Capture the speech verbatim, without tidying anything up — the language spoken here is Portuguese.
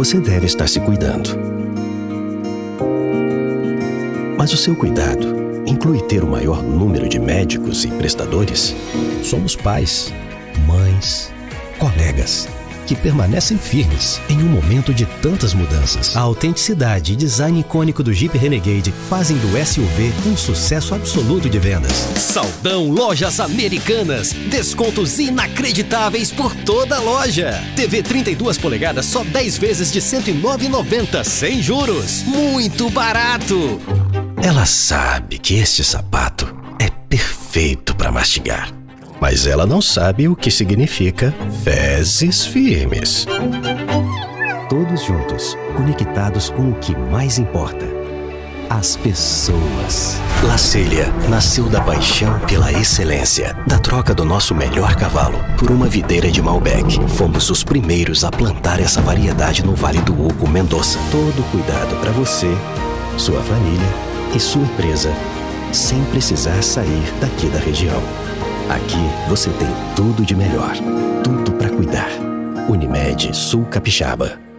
você deve estar se cuidando. Mas o seu cuidado inclui ter o maior número de médicos e prestadores? Somos pais, mães, colegas que permanecem firmes em um momento de tantas mudanças. A autenticidade e design icônico do Jeep Renegade fazem do S U V um sucesso absoluto de vendas. Saldão Lojas Americanas. Descontos inacreditáveis por toda a loja. T V trinta e duas polegadas só dez vezes de cento e nove reais e noventa centavos, sem juros. Muito barato! Ela sabe que este sapato é perfeito para mastigar. Mas ela não sabe o que significa fezes firmes. Todos juntos, conectados com o que mais importa: as pessoas. La Célia nasceu da paixão pela excelência, da troca do nosso melhor cavalo por uma videira de Malbec. Fomos os primeiros a plantar essa variedade no Vale do Uco, Mendoza. Todo cuidado para você, sua família e sua empresa, sem precisar sair daqui da região. Aqui você tem tudo de melhor, tudo para cuidar. Unimed Sul Capixaba.